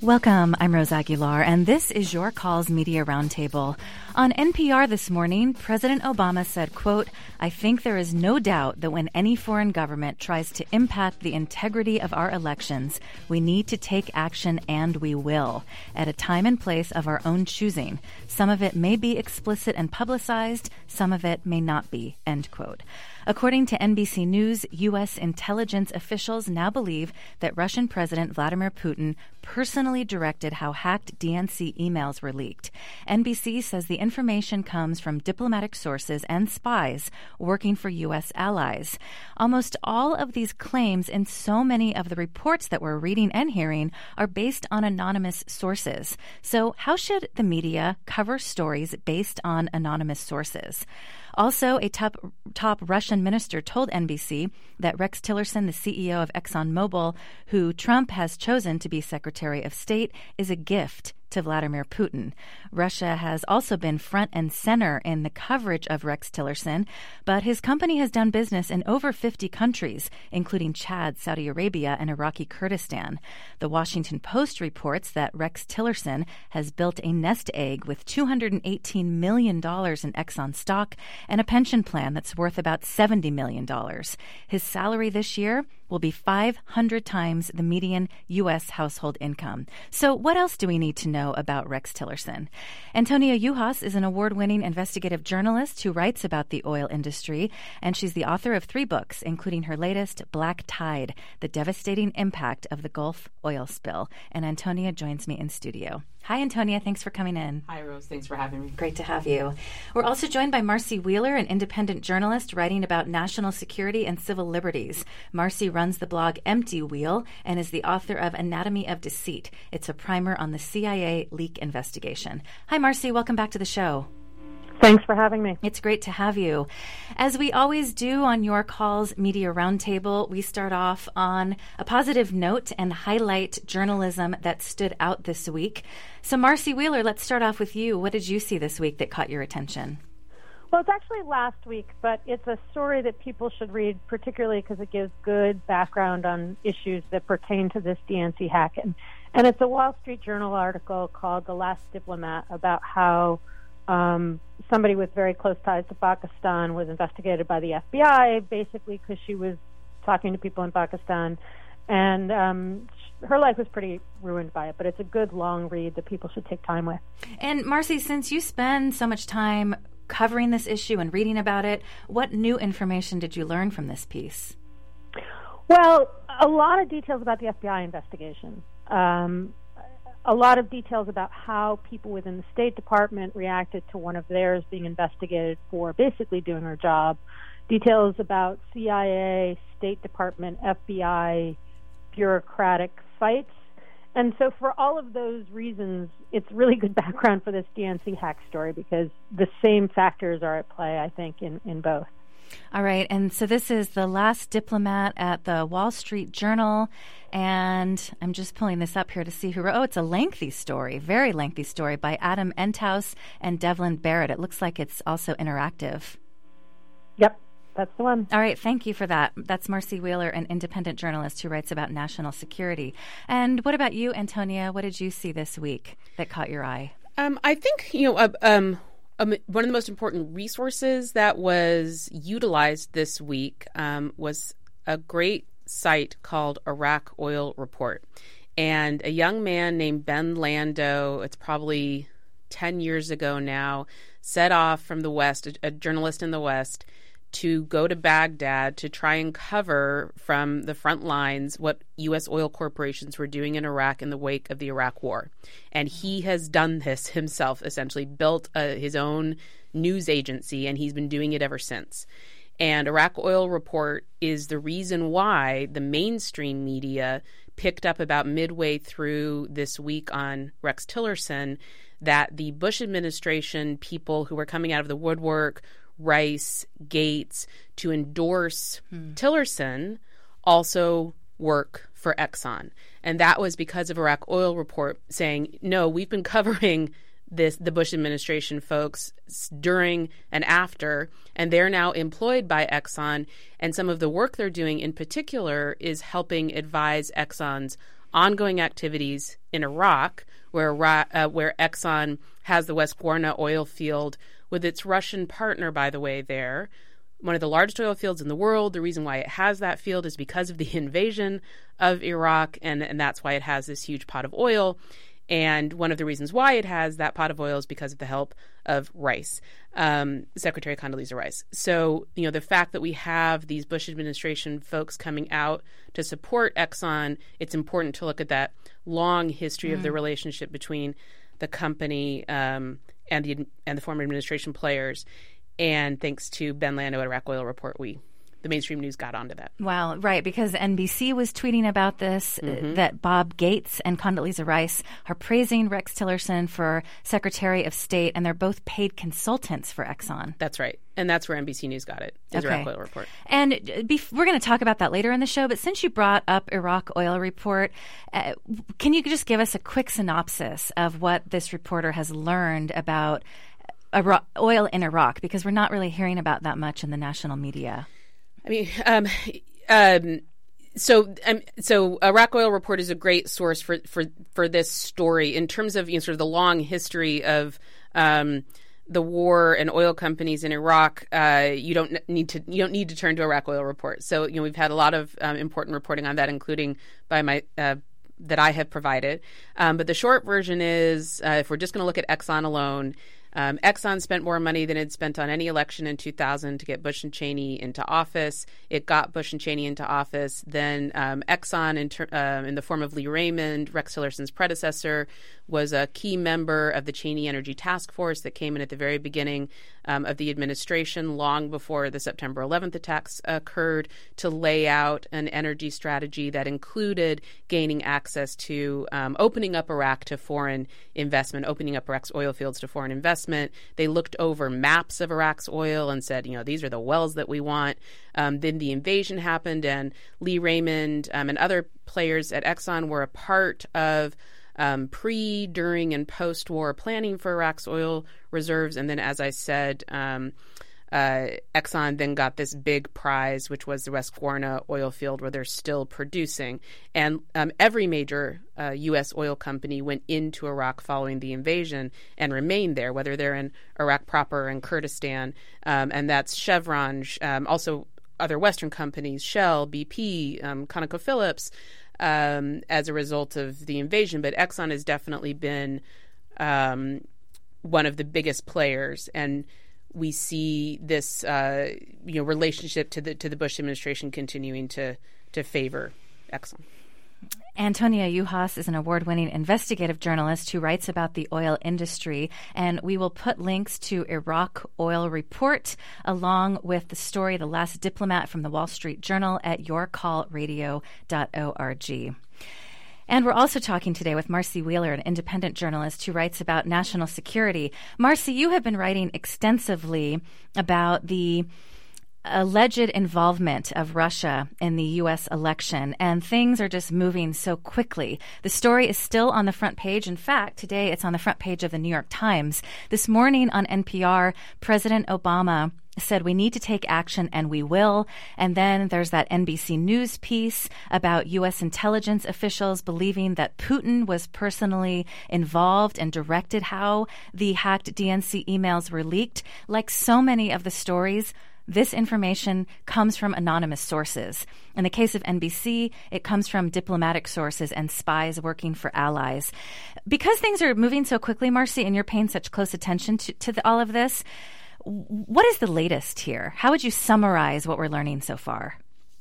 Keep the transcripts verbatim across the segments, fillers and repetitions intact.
Welcome, I'm Rose Aguilar, and this is Your Calls Media Roundtable. On N P R this morning, President Obama said, quote, "I think there is no doubt that when any foreign government tries to impact the integrity of our elections, we need to take action, and we will, at a time and place of our own choosing. Some of it may be explicit and publicized, some of it may not be," end quote. According to N B C News, U S intelligence officials now believe that Russian President Vladimir Putin personally directed how hacked D N C emails were leaked. N B C says the information comes from diplomatic sources and spies working for U S allies. Almost all of these claims in so many of the reports that we're reading and hearing are based on anonymous sources. So how should the media cover stories based on anonymous sources? Also, a top, top Russian minister told N B C that Rex Tillerson, the C E O of ExxonMobil, who Trump has chosen to be Secretary of State, is a gift to Vladimir Putin. Russia has also been front and center in the coverage of Rex Tillerson, but his company has done business in over fifty countries, including Chad, Saudi Arabia, and Iraqi Kurdistan. The Washington Post reports that Rex Tillerson has built a nest egg with two hundred eighteen million dollars in Exxon stock and a pension plan that's worth about seventy million dollars. His salary this year will be five hundred times the median U S household income. So what else do we need to know about Rex Tillerson? Antonia Juhas is an award-winning investigative journalist who writes about the oil industry, and she's the author of three books, including her latest, Black Tide, The Devastating Impact of the Gulf Oil Spill. And Antonia joins me in studio. Hi, Antonia. Thanks for coming in. Hi, Rose. Thanks for having me. Great to have you. We're also joined by Marcy Wheeler, an independent journalist writing about national security and civil liberties. Marcy runs the blog Empty Wheel and is the author of Anatomy of Deceit. It's a primer on the C I A leak investigation. Hi, Marcy. Welcome back to the show. Thanks for having me. It's great to have you. As we always do on Your Calls Media Roundtable, we start off on a positive note and highlight journalism that stood out this week. So, Marcy Wheeler, let's start off with you. What did you see this week that caught your attention? Well, it's actually last week, but it's a story that people should read, particularly because it gives good background on issues that pertain to this D N C hack. And, and it's a Wall Street Journal article called The Last Diplomat about how Um, somebody with very close ties to Pakistan was investigated by the F B I, basically because she was talking to people in Pakistan, and um, her life was pretty ruined by it. But it's a good long read that people should take time with. And Marcy, since you spend so much time covering this issue and reading about it, what new information did you learn from this piece? Well, a lot of details about the F B I investigation. Um, A lot of details about how people within the State Department reacted to one of theirs being investigated for basically doing her job. Details about C I A, State Department, F B I, bureaucratic fights. And so for all of those reasons, it's really good background for this D N C hack story because the same factors are at play, I think, in, in both. All right, and so this is The Last Diplomat at the Wall Street Journal, and I'm just pulling this up here to see who wrote. Oh, it's a lengthy story, very lengthy story by Adam Enthouse and Devlin Barrett. It looks like it's also interactive. Yep, that's the one. All right, thank you for that. That's Marcy Wheeler, an independent journalist who writes about national security. And what about you, Antonia? What did you see this week that caught your eye? Um, I think, you know, uh, um, Um, one of the most important resources that was utilized this week um, was a great site called Iraq Oil Report. And a young man named Ben Lando, it's probably ten years ago now, set off from the West, a, a journalist in the West, to go to Baghdad to try and cover from the front lines what U S oil corporations were doing in Iraq in the wake of the Iraq War. And he has done this himself, essentially built a, his own news agency, and he's been doing it ever since. And Iraq Oil Report is the reason why the mainstream media picked up about midway through this week on Rex Tillerson that the Bush administration people who were coming out of the woodwork, Rice, Gates, to endorse hmm. Tillerson also work for Exxon. And that was because of Iraq Oil Report saying, no, we've been covering this, the Bush administration folks during and after, and they're now employed by Exxon. And some of the work they're doing in particular is helping advise Exxon's ongoing activities in Iraq, where uh, where Exxon has the West Gorna oil field with its Russian partner, by the way, there. One of the largest oil fields in the world. The reason why it has that field is because of the invasion of Iraq, and, and that's why it has this huge pot of oil. And one of the reasons why it has that pot of oil is because of the help of Rice, um, Secretary Condoleezza Rice. So, you know, the fact that we have these Bush administration folks coming out to support Exxon, it's important to look at that long history mm. of the relationship between the company um, and the and the former administration players. And thanks to Ben Lando at Iraq Oil Report, we the mainstream news got onto that. Wow, right, because N B C was tweeting about this, mm-hmm. uh, that Bob Gates and Condoleezza Rice are praising Rex Tillerson for Secretary of State, and they're both paid consultants for Exxon. That's right. And that's where N B C News got it, is okay. Iraq Oil Report. And bef- we're going to talk about that later in the show, but since you brought up Iraq Oil Report, uh, can you just give us a quick synopsis of what this reporter has learned about Iraq, oil in Iraq? Because we're not really hearing about that much in the national media. I mean, um, um, so um, so Iraq Oil Report is a great source for, for, for this story in terms of, you know, sort of the long history of um, the war and oil companies in Iraq. Uh, you don't need to you don't need to turn to Iraq Oil Report. So, you know, we've had a lot of um, important reporting on that, including by my uh, that I have provided. Um, but the short version is, uh, if we're just going to look at Exxon alone. Um, Exxon spent more money than it spent on any election in two thousand to get Bush and Cheney into office. It got Bush and Cheney into office. Then um, Exxon, in, ter- uh, in the form of Lee Raymond, Rex Tillerson's predecessor, was a key member of the Cheney Energy Task Force that came in at the very beginning um, of the administration, long before the September eleventh attacks occurred, to lay out an energy strategy that included gaining access to um, opening up Iraq to foreign investment, opening up Iraq's oil fields to foreign investment. They looked over maps of Iraq's oil and said, you know, these are the wells that we want. Um, then the invasion happened, and Lee Raymond um, and other players at Exxon were a part of um, pre, during, and post-war planning for Iraq's oil reserves. And then, as I said, um, uh, Exxon then got this big prize, which was the West Gorna oil field, where they're still producing. And um, every major uh, U S oil company went into Iraq following the invasion and remained there, whether they're in Iraq proper and Kurdistan. Um, and that's Chevron, um, also other Western companies, Shell, B P, um, ConocoPhillips, um, as a result of the invasion. But Exxon has definitely been um, one of the biggest players. And we see this, uh, you know, relationship to the to the Bush administration continuing to to favor Exxon. Antonia Juhas is an award-winning investigative journalist who writes about the oil industry, and we will put links to Iraq Oil Report along with the story The Last Diplomat from the Wall Street Journal at your call radio dot org. And we're also talking today with Marcy Wheeler, an independent journalist who writes about national security. Marcy, you have been writing extensively about the alleged involvement of Russia in the U S election, and things are just moving so quickly. The story is still on the front page. In fact, today it's on the front page of the New York Times. This morning on N P R, President Obama said we need to take action, and we will. And then there's that N B C News piece about U S intelligence officials believing that Putin was personally involved and directed how the hacked D N C emails were leaked. Like so many of the stories, this information comes from anonymous sources. In the case of N B C, it comes from diplomatic sources and spies working for allies. Because things are moving so quickly, Marcy, and you're paying such close attention to, to the, all of this, what is the latest here? How would you summarize what we're learning so far?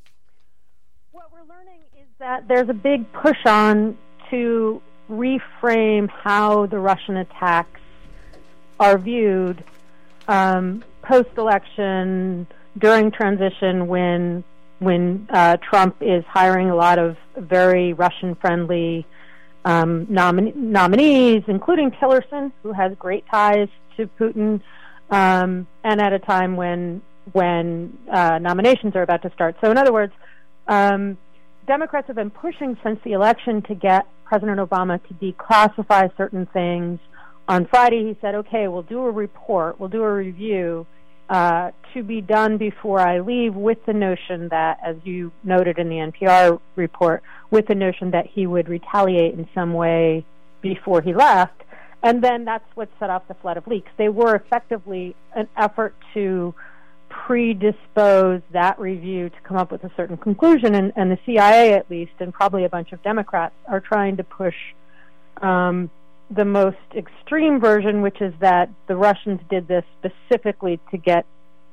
What we're learning is that there's a big push on to reframe how the Russian attacks are viewed um, post-election, during transition, when when uh, Trump is hiring a lot of very Russian-friendly um, nomin- nominees, including Tillerson, who has great ties to Putin, um, and at a time when when uh, nominations are about to start. So, in other words, um, Democrats have been pushing since the election to get President Obama to declassify certain things. On Friday, he said, okay, we'll do a report, we'll do a review, uh, to be done before I leave, with the notion that, as you noted in the N P R report, with the notion that he would retaliate in some way before he left. And then that's what set off the flood of leaks. They were effectively an effort to predispose that review to come up with a certain conclusion, and, and the C I A, at least, and probably a bunch of Democrats, are trying to push um, the most extreme version, which is that the Russians did this specifically to get.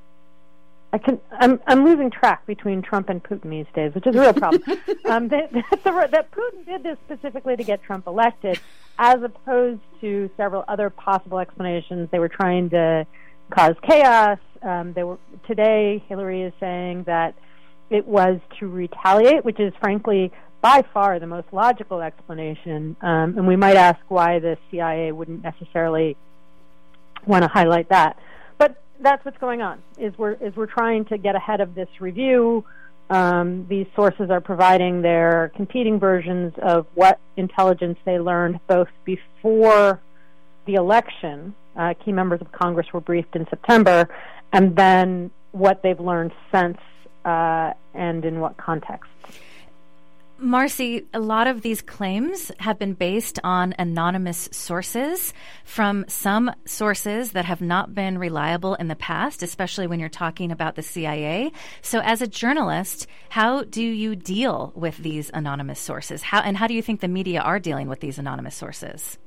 I can. I'm. I'm losing track between Trump and Putin these days, which is a real problem. um, that, that, the, that Putin did this specifically to get Trump elected, as opposed to several other possible explanations. They were trying to cause chaos. Um, they were today. Hillary is saying that it was to retaliate, which is frankly by far the most logical explanation. Um, and we might ask why the C I A wouldn't necessarily want to highlight that, but that's what's going on. Is we're is we're trying to get ahead of this review. Um, these sources are providing their competing versions of what intelligence they learned both before the election. Uh, key members of Congress were briefed in September, and then what they've learned since, uh, and in what context. Marcy, a lot of these claims have been based on anonymous sources from some sources that have not been reliable in the past, especially when you're talking about the C I A. So as a journalist, how do you deal with these anonymous sources? How, and how do you think the media are dealing with these anonymous sources?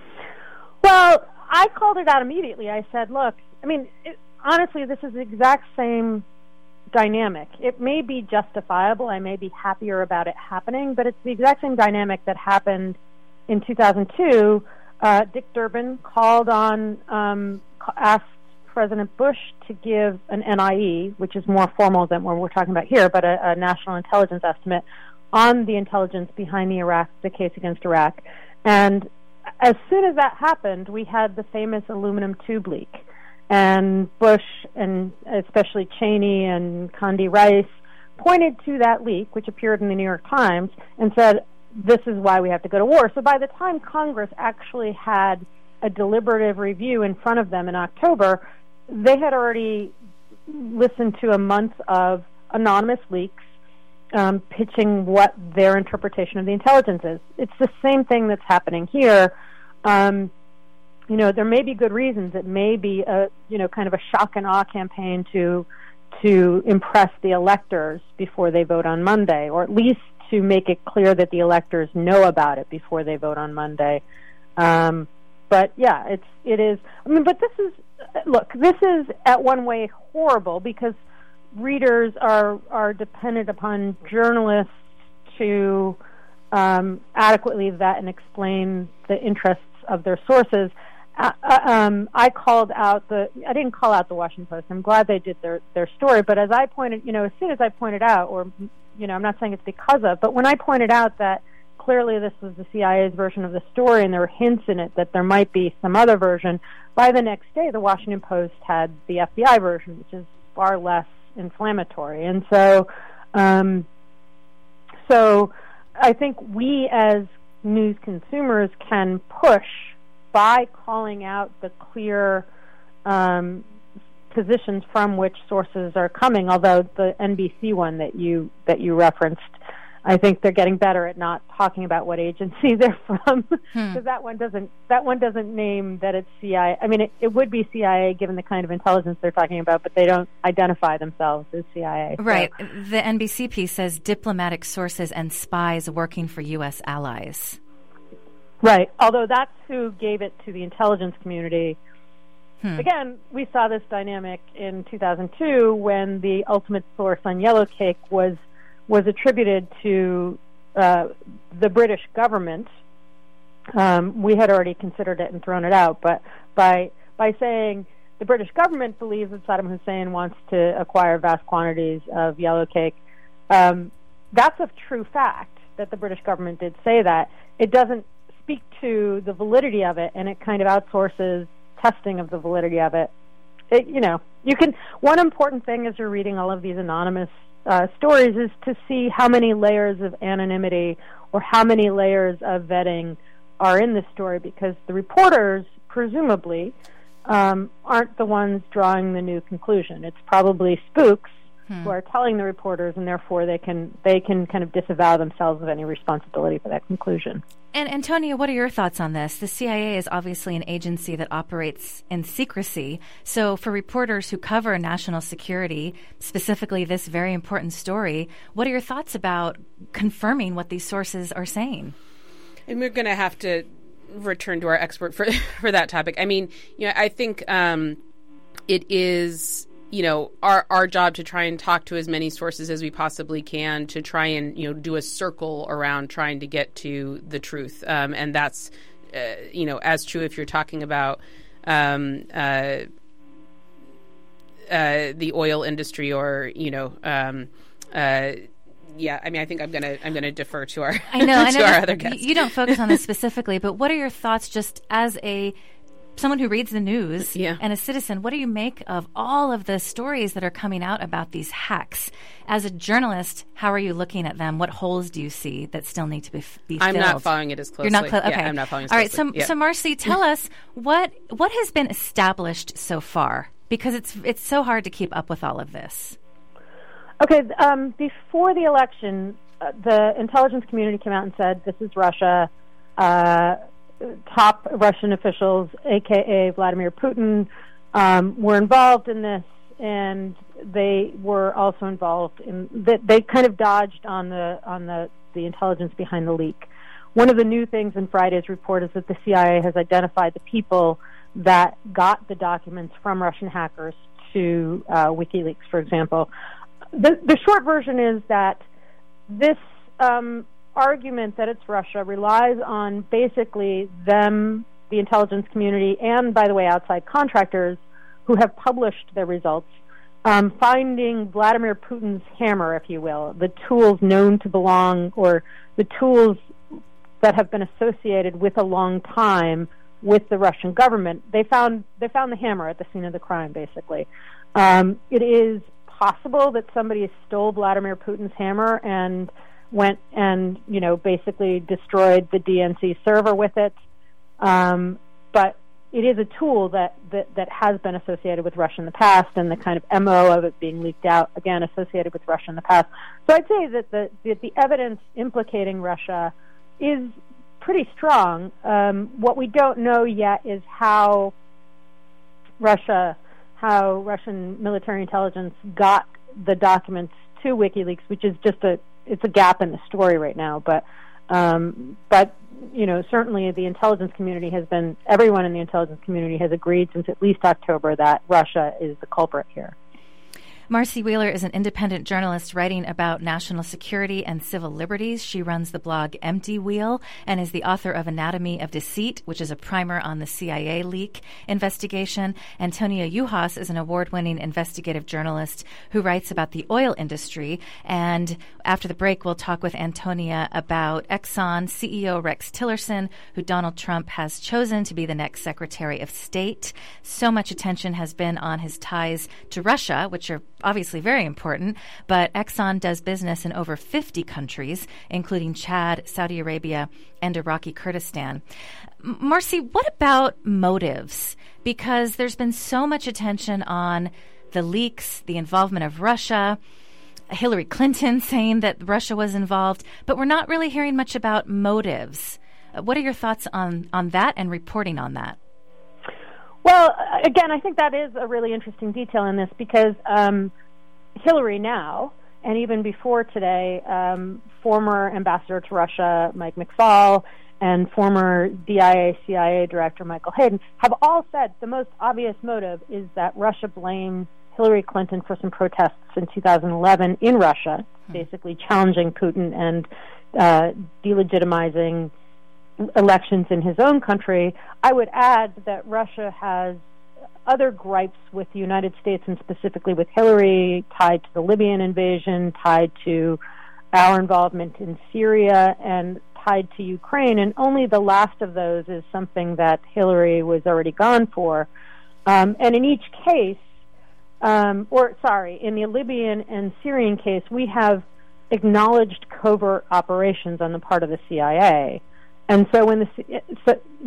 Well, I called it out immediately. I said, look, I mean, it, honestly, this is the exact same dynamic. It may be justifiable. I may be happier about it happening, but it's the exact same dynamic that happened in two thousand two. Uh, Dick Durbin called on, um, asked President Bush to give an N I E, which is more formal than what we're talking about here, but a, a national intelligence estimate on the intelligence behind the Iraq, the case against Iraq. And as soon as that happened, we had the famous aluminum tube leak. And Bush, and especially Cheney and Condi Rice, pointed to that leak, which appeared in the New York Times, and said, this is why we have to go to war. So by the time Congress actually had a deliberative review in front of them in October, they had already listened to a month of anonymous leaks um, pitching what their interpretation of the intelligence is. It's the same thing that's happening here. Um, you know, there may be good reasons. It may be a, you know, kind of a shock and awe campaign to to impress the electors before they vote on Monday, or at least to make it clear that the electors know about it before they vote on Monday. Um, but yeah, it's it is. I mean, but this is look. This is at one way horrible because readers are are dependent upon journalists to um, adequately vet and explain the interests of their sources. Uh, um, I called out the. I didn't call out the Washington Post. I'm glad they did their their story. But as I pointed, you know, as soon as I pointed out, or you know, I'm not saying it's because of, but when I pointed out that clearly this was the C I A's version of the story, and there were hints in it that there might be some other version, by the next day, the Washington Post had the F B I version, which is far less inflammatory. And so, um, so I think we as news consumers can push by calling out the clear um, positions from which sources are coming. Although the N B C one that you that you referenced, I think they're getting better at not talking about what agency they're from, because hmm. that one doesn't that one doesn't name that it's C I A. I mean, it, it would be C I A given the kind of intelligence they're talking about, but they don't identify themselves as C I A. Right. So. The N B C piece says diplomatic sources and spies working for U S allies. Right. Although that's who gave it to the intelligence community. Hmm. Again, we saw this dynamic in two thousand two when the ultimate source on Yellow Cake was was attributed to uh, the British government. Um, we had already considered it and thrown it out, but by by saying the British government believes that Saddam Hussein wants to acquire vast quantities of Yellow Cake, um, that's a true fact that the British government did say that. It doesn't speak to the validity of it, and it kind of outsources testing of the validity of it. It, you know, you can. One important thing as you're reading all of these anonymous uh, stories is to see how many layers of anonymity or how many layers of vetting are in the story, because the reporters presumably um, aren't the ones drawing the new conclusion. It's probably spooks hmm. who are telling the reporters, and therefore they can they can kind of disavow themselves of any responsibility for that conclusion. And Antonia, what are your thoughts on this? The C I A is obviously an agency that operates in secrecy. So for reporters who cover national security, specifically this very important story, what are your thoughts about confirming what these sources are saying? And we're going to have to return to our expert for for that topic. I mean, you know, I think um, it is, you know, our our job to try and talk to as many sources as we possibly can to try and, you know, do a circle around trying to get to the truth. Um, and that's, uh, you know, as true if you're talking about um, uh, uh, the oil industry or, you know, um, uh, yeah, I mean, I think I'm gonna I'm gonna defer to our I know, to I know our other guests. You don't focus on this specifically, but what are your thoughts, just as a someone who reads the news yeah. and a citizen? What do you make of all of the stories that are coming out about these hacks? As a journalist, how are you looking at them? What holes do you see that still need to be, be I'm filled? not following it as closely. You're not clo- okay. Yeah, I'm not following it as all closely. right, so yeah. so Marcy, tell us what what has been established so far, because it's it's so hard to keep up with all of this. Okay, um, before the election, uh, the intelligence community came out and said, this is Russia. Uh, top Russian officials, a k a. Vladimir Putin, um, were involved in this, and they were also involved in... They, they kind of dodged on the on the, the intelligence behind the leak. One of the new things in Friday's report is that the C I A has identified the people that got the documents from Russian hackers to uh, WikiLeaks, for example. The, the short version is that this um, argument that it's Russia relies on basically them, the intelligence community, and, by the way, outside contractors who have published their results, um, finding Vladimir Putin's hammer, if you will, the tools known to belong, or the tools that have been associated with a long time with the Russian government. They found they found the hammer at the scene of the crime, basically. Um, it is possible that somebody stole Vladimir Putin's hammer and went and, you know, basically destroyed the D N C server with it. Um, but it is a tool that, that, that has been associated with Russia in the past, and the kind of M O of it being leaked out, again, associated with Russia in the past. So I'd say that the, that the evidence implicating Russia is pretty strong. Um, what we don't know yet is how Russia... how Russian military intelligence got the documents to WikiLeaks, which is just a it's a gap in the story right now. But um, but you know, certainly the intelligence community has been everyone in the intelligence community has agreed since at least October that Russia is the culprit here. Marcy Wheeler is an independent journalist writing about national security and civil liberties. She runs the blog Empty Wheel and is the author of Anatomy of Deceit, which is a primer on the C I A leak investigation. Antonia Juhas is an award-winning investigative journalist who writes about the oil industry. And after the break, we'll talk with Antonia about Exxon C E O Rex Tillerson, who Donald Trump has chosen to be the next Secretary of State. So much attention has been on his ties to Russia, which are obviously very important, but Exxon does business in over fifty countries, including Chad, Saudi Arabia, and Iraqi Kurdistan. Marcy, what about motives? Because there's been so much attention on the leaks, the involvement of Russia, Hillary Clinton saying that Russia was involved, but we're not really hearing much about motives. What are your thoughts on, on that and reporting on that? Well, again, I think that is a really interesting detail in this, because um, Hillary now, and even before today, um, former ambassador to Russia Mike McFaul and former D I A C I A director Michael Hayden have all said the most obvious motive is that Russia blamed Hillary Clinton for some protests in two thousand eleven in Russia, basically challenging Putin and uh, delegitimizing elections in his own country. I would add that Russia has other gripes with the United States, and specifically with Hillary, tied to the Libyan invasion, tied to our involvement in Syria, and tied to Ukraine. And only the last of those is something that Hillary was already gone for. Um, and in each case, um, or sorry, in the Libyan and Syrian case, we have acknowledged covert operations on the part of the C I A. And so when the so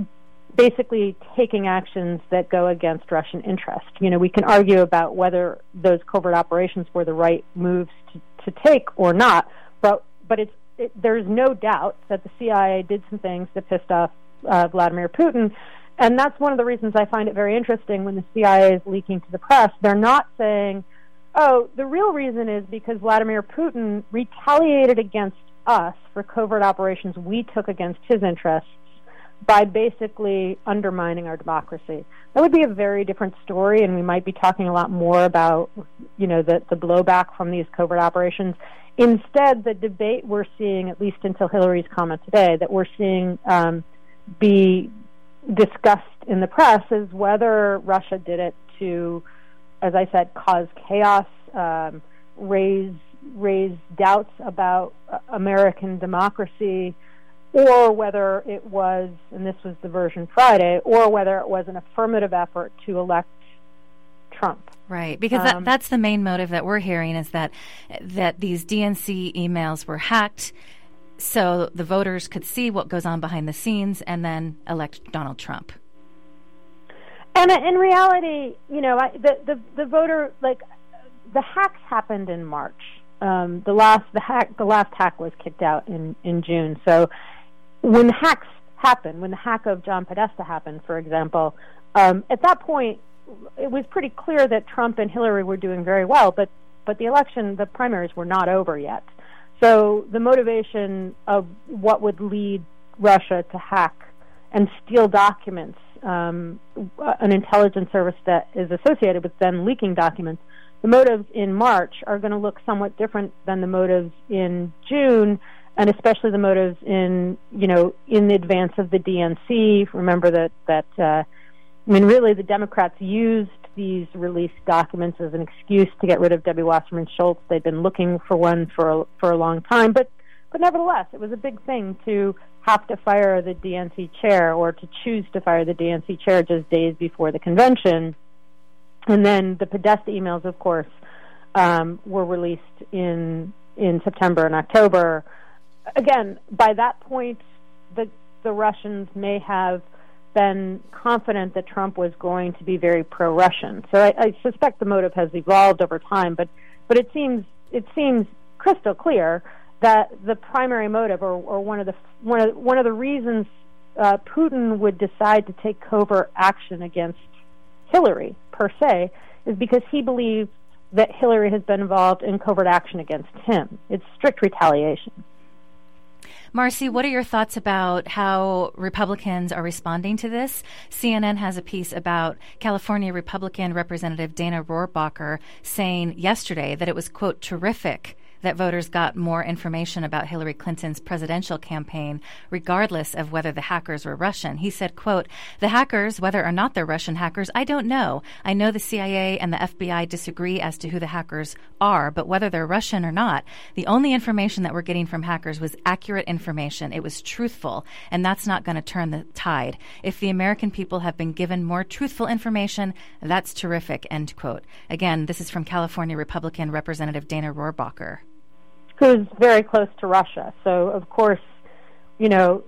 basically taking actions that go against Russian interest. You know, we can argue about whether those covert operations were the right moves to, to take or not, but but it's it, there's no doubt that the C I A did some things that pissed off uh, Vladimir Putin, and that's one of the reasons I find it very interesting when the C I A is leaking to the press. They're not saying, oh, the real reason is because Vladimir Putin retaliated against us for covert operations we took against his interests by basically undermining our democracy. That would be a very different story, and we might be talking a lot more about, you know, the, the blowback from these covert operations. Instead, the debate we're seeing, at least until Hillary's comment today, that we're seeing um, be discussed in the press is whether Russia did it to, as I said, cause chaos, um, raise raise doubts about uh, American democracy, or whether it was, and this was the version Friday, or whether it was an affirmative effort to elect Trump. Right, because um, that, that's the main motive that we're hearing is that that these D N C emails were hacked so the voters could see what goes on behind the scenes and then elect Donald Trump. And in reality, you know, I, the, the the voter, like, the hacks happened in March. Um, the last the hack the last hack was kicked out in, in June. So when the hacks happened, when the hack of John Podesta happened, for example, um, at that point it was pretty clear that Trump and Hillary were doing very well, but but the election, the primaries were not over yet. So the motivation of what would lead Russia to hack and steal documents, um, an intelligence service that is associated with them leaking documents, the motives in March are going to look somewhat different than the motives in June, and especially the motives in, you know, in advance of the D N C. Remember that, that uh, I mean, really the Democrats used these released documents as an excuse to get rid of Debbie Wasserman Schultz. They've been looking for one for a, for a long time, but but nevertheless, it was a big thing to have to fire the D N C chair, or to choose to fire the D N C chair just days before the convention. And then the Podesta emails, of course, um, were released in in September and October. Again, by that point, the the Russians may have been confident that Trump was going to be very pro-Russian. So I, I suspect the motive has evolved over time, but but it seems it seems crystal clear that the primary motive, or, or one of the one of one of the reasons uh, Putin would decide to take covert action against Hillary per se, is because he believes that Hillary has been involved in covert action against him. It's strict retaliation. Marcy, what are your thoughts about how Republicans are responding to this? C N N has a piece about California Republican Representative Dana Rohrabacher saying yesterday that it was, quote, terrific that voters got more information about Hillary Clinton's presidential campaign, regardless of whether the hackers were Russian. He said, quote, the hackers, whether or not they're Russian hackers, I don't know. I know the C I A and the F B I disagree as to who the hackers are, but whether they're Russian or not, the only information that we're getting from hackers was accurate information. It was truthful, and that's not going to turn the tide. If the American people have been given more truthful information, that's terrific, end quote. Again, this is from California Republican Representative Dana Rohrabacher, who's very close to Russia. So, of course, you know,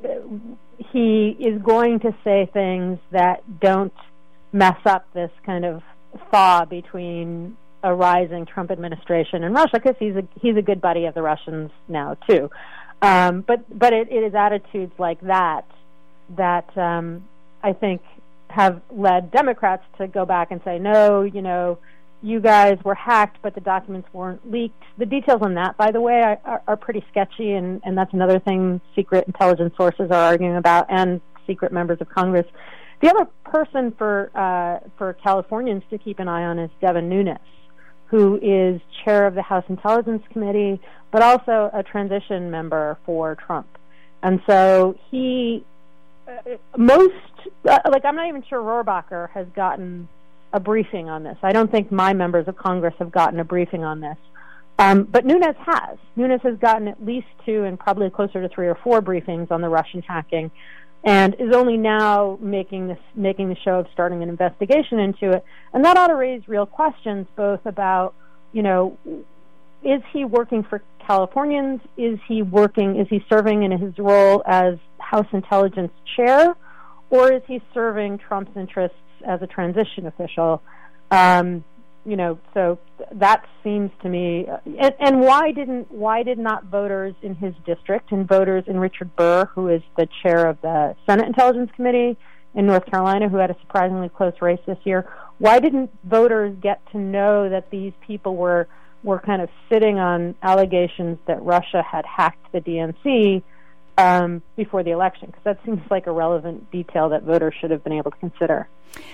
he is going to say things that don't mess up this kind of thaw between a rising Trump administration and Russia, because he's a he's a good buddy of the Russians now too. Um, but but it, it is attitudes like that that um, I think have led Democrats to go back and say, no, you know, you guys were hacked, but the documents weren't leaked. The details on that, by the way, are, are, are pretty sketchy, and, and that's another thing secret intelligence sources are arguing about, and secret members of Congress. The other person for uh, for Californians to keep an eye on is Devin Nunes, who is chair of the House Intelligence Committee, but also a transition member for Trump. And so he, uh, most, uh, like I'm not even sure Rohrabacher has gotten a briefing on this. I don't think my members of Congress have gotten a briefing on this. Um, but Nunes has. Nunes has gotten at least two and probably closer to three or four briefings on the Russian hacking, and is only now making this making the show of starting an investigation into it. And that ought to raise real questions, both about, you know, is he working for Californians? Is he working, is he serving in his role as House Intelligence Chair? or is he serving Trump's interests as a transition official? Um, you know, so that seems to me. And, and why didn't why did not voters in his district and voters in Richard Burr, who is the chair of the Senate Intelligence Committee in North Carolina, who had a surprisingly close race this year, why didn't voters get to know that these people were were kind of sitting on allegations that Russia had hacked the D N C um, before the election? Because that seems like a relevant detail that voters should have been able to consider.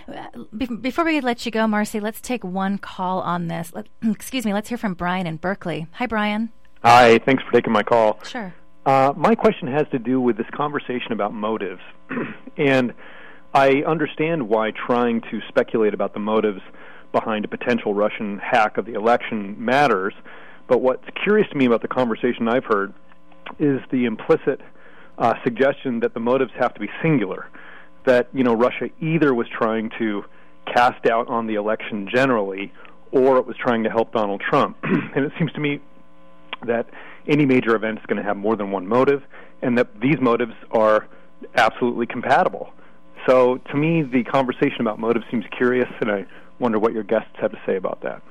Before we let you go, Marcy, let's take one call on this. Let, excuse me, let's hear from Brian in Berkeley. Hi, Brian. Hi, thanks for taking my call. Sure. Uh, my question has to do with this conversation about motives. And I understand why trying to speculate about the motives behind a potential Russian hack of the election matters, but what's curious to me about the conversation I've heard is the implicit uh, suggestion that the motives have to be singular, that, you know, Russia either was trying to cast doubt on the election generally, or it was trying to help Donald Trump. And it seems to me that any major event is going to have more than one motive, and that these motives are absolutely compatible. So to me, the conversation about motives seems curious, and I wonder what your guests have to say about that.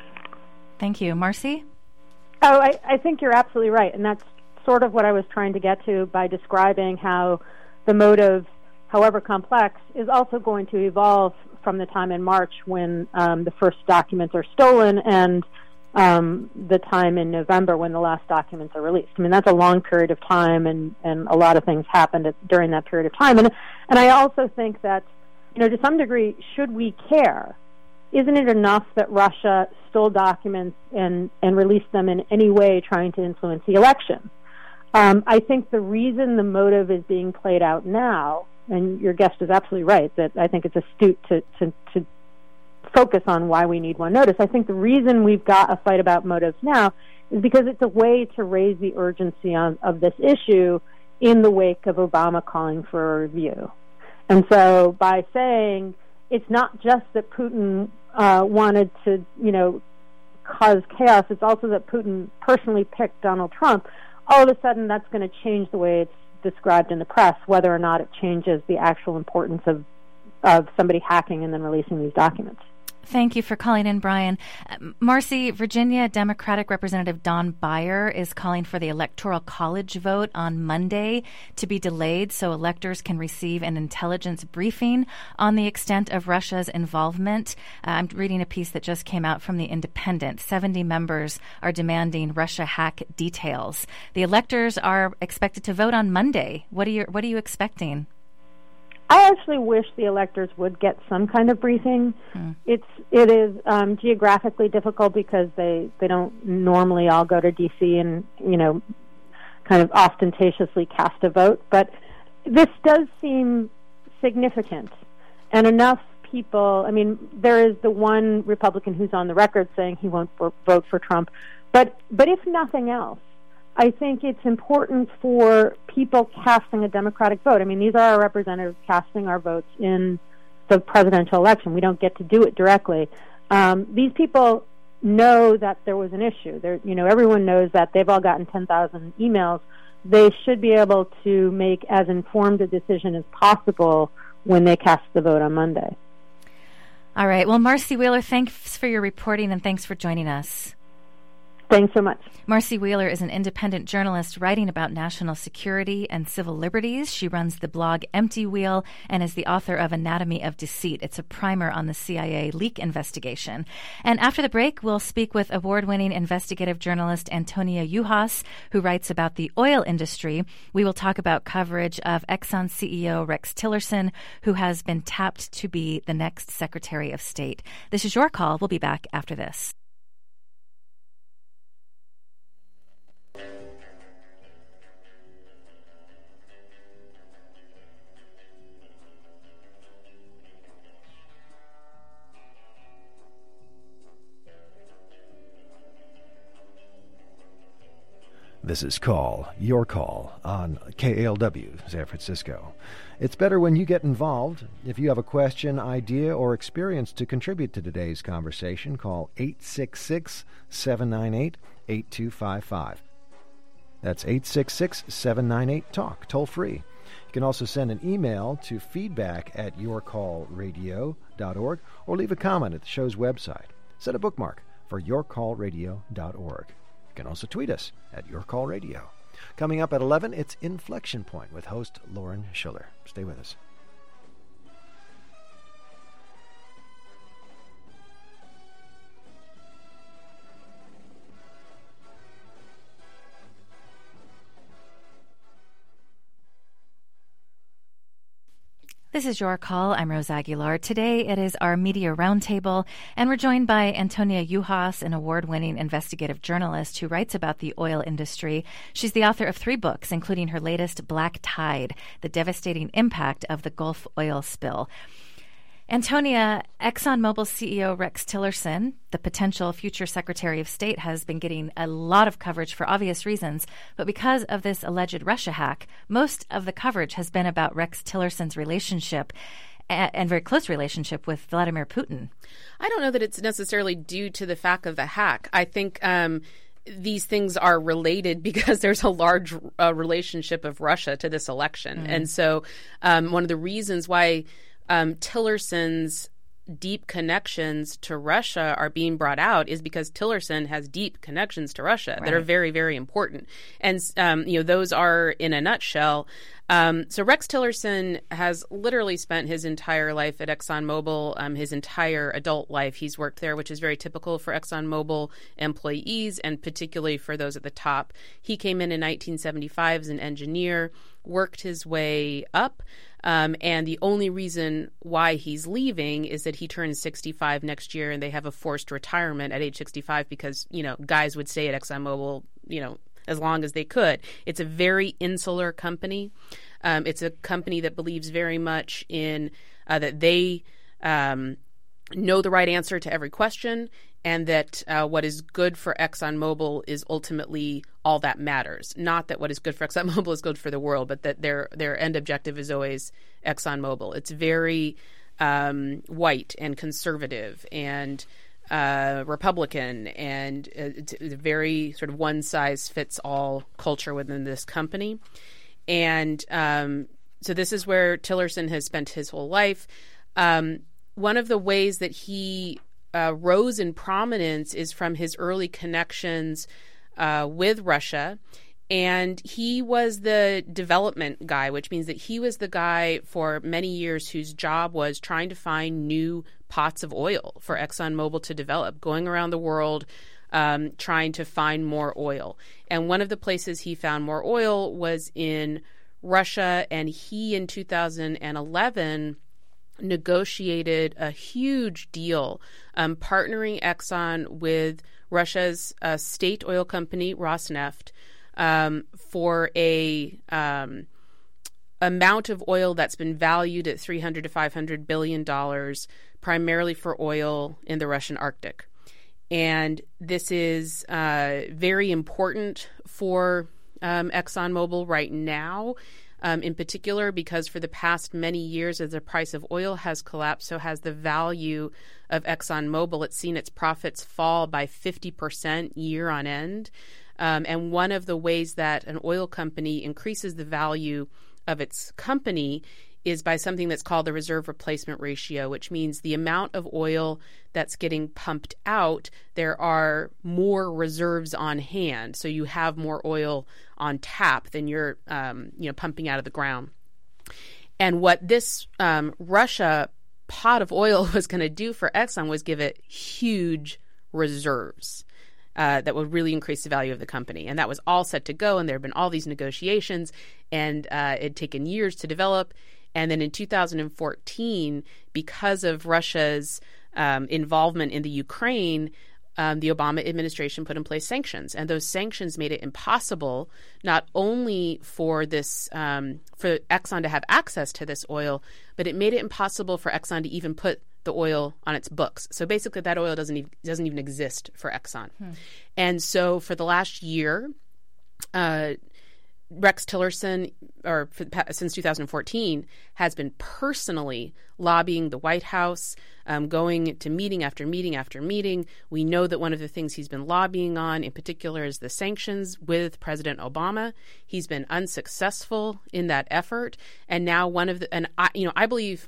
Thank you. Marcy? Oh, I, I think you're absolutely right, and that's sort of what I was trying to get to by describing how the motive, however complex, is also going to evolve from the time in March when um, the first documents are stolen and um, the time in November when the last documents are released. I mean, that's a long period of time, and, and a lot of things happened at, during that period of time. And, and I also think that, you know, to some degree, should we care? Isn't it enough that Russia stole documents and, and released them in any way trying to influence the election? Um, I think the reason the motive is being played out now, and your guest is absolutely right, that I think it's astute to, to, to focus on why we need one notice. I think the reason we've got a fight about motives now is because it's a way to raise the urgency on, of this issue in the wake of Obama calling for a review. And so by saying it's not just that Putin uh, wanted to, you know, cause chaos, it's also that Putin personally picked Donald Trump, all of a sudden that's going to change the way it's described in the press, whether or not it changes the actual importance of of somebody hacking and then releasing these documents. Thank you for calling in, Brian. Uh, Marcy, Virginia Democratic Representative Don Beyer is calling for the Electoral College vote on Monday to be delayed so electors can receive an intelligence briefing on the extent of Russia's involvement. Uh, I'm reading a piece that just came out from The Independent. seventy members are demanding Russia hack details. The electors are expected to vote on Monday. What are you, what are you expecting? I actually wish the electors would get some kind of briefing. Hmm. It's it is um, geographically difficult because they, they don't normally all go to D C and, you know, kind of ostentatiously cast a vote. But this does seem significant, and enough people. I mean, there is the one Republican who's on the record saying he won't vote for Trump, but but if nothing else, I think it's important for people casting a Democratic vote. I mean, these are our representatives casting our votes in the presidential election. We don't get to do it directly. Um, these people know that there was an issue. They're, you know, everyone knows that. They've all gotten ten thousand emails. They should be able to make as informed a decision as possible when they cast the vote on Monday. All right. Well, Marcy Wheeler, thanks for your reporting and thanks for joining us. Thanks so much. Marcy Wheeler is an independent journalist writing about national security and civil liberties. She runs the blog Empty Wheel and is the author of Anatomy of Deceit. It's a primer on the C I A leak investigation. And after the break, we'll speak with award-winning investigative journalist Antonia Juhas, who writes about the oil industry. We will talk about coverage of Exxon C E O Rex Tillerson, who has been tapped to be the next Secretary of State. This is Your Call. We'll be back after this. This is Call, Your Call, on K A L W, San Francisco. It's better when you get involved. If you have a question, idea, or experience to contribute to today's conversation, call eight six six, seven nine eight, eight two five five. That's eight six six, seven nine eight, TALK, toll free. You can also send an email to feedback at your call radio dot org or leave a comment at the show's website. Set a bookmark for your call radio dot org. You can also tweet us at yourcallradio. Coming up at eleven, it's Inflection Point with host Lauren Schiller. Stay with us. This is Your Call. I'm Rose Aguilar. Today it is our Media Roundtable, and we're joined by Antonia Juhas, an award-winning investigative journalist who writes about the oil industry. She's the author of three books, including her latest, Black Tide, The Devastating Impact of the Gulf Oil Spill. Antonia, ExxonMobil C E O Rex Tillerson, the potential future Secretary of State, has been getting a lot of coverage for obvious reasons. But because of this alleged Russia hack, most of the coverage has been about Rex Tillerson's relationship and very close relationship with Vladimir Putin. I don't know that it's necessarily due to the fact of the hack. I think um, these things are related because there's a large uh, relationship of Russia to this election. Mm. And so um, one of the reasons why Um, Tillerson's deep connections to Russia are being brought out is because Tillerson has deep connections to Russia right. that are very, very important. And, um, you know, those are in a nutshell. Um, so Rex Tillerson has literally spent his entire life at ExxonMobil, um, his entire adult life. He's worked there, which is very typical for ExxonMobil employees and particularly for those at the top. He came in in nineteen seventy-five as an engineer, worked his way up. Um, and the only reason why he's leaving is that he turns sixty-five next year and they have a forced retirement at age sixty-five because, you know, guys would stay at ExxonMobil, you know, as long as they could. It's a very insular company. Um, it's a company that believes very much in uh, that they um, know the right answer to every question, and that uh, what is good for ExxonMobil is ultimately all that matters. Not that what is good for ExxonMobil is good for the world, but that their their end objective is always ExxonMobil. It's very um, white and conservative and uh, Republican, and it's a very sort of one-size-fits-all culture within this company. And um, so this is where Tillerson has spent his whole life. Um, one of the ways that he Uh, rose in prominence is from his early connections uh, with Russia. And he was the development guy, which means that he was the guy for many years whose job was trying to find new pots of oil for ExxonMobil to develop, going around the world um, trying to find more oil. And one of the places he found more oil was in Russia. And he, in two thousand eleven, negotiated a huge deal, um, partnering Exxon with Russia's uh, state oil company, Rosneft, um, for a um, amount of oil that's been valued at three hundred to five hundred billion dollars, primarily for oil in the Russian Arctic. And this is uh, very important for um, ExxonMobil right now. Um, in particular, because for the past many years, as the price of oil has collapsed, so has the value of ExxonMobil. It's seen its profits fall by fifty percent year on end. Um, and one of the ways that an oil company increases the value of its company is by something that's called the reserve replacement ratio, which means the amount of oil that's getting pumped out, there are more reserves on hand. So you have more oil on tap than you're um, you know, pumping out of the ground. And what this um, Russia pot of oil was going to do for Exxon was give it huge reserves uh, that would really increase the value of the company. And that was all set to go, and there have been all these negotiations, and uh, it had taken years to develop. And then in two thousand fourteen, because of Russia's um, involvement in the Ukraine, um, the Obama administration put in place sanctions. And those sanctions made it impossible not only for this um, for Exxon to have access to this oil, but it made it impossible for Exxon to even put the oil on its books. So basically that oil doesn't even, doesn't even exist for Exxon. Hmm. And so for the last year, uh, Rex Tillerson, or for, since two thousand fourteen, has been personally lobbying the White House, um, going to meeting after meeting after meeting. We know that one of the things he's been lobbying on in particular is the sanctions with President Obama. He's been unsuccessful in that effort. And now one of the, and I, you know, I believe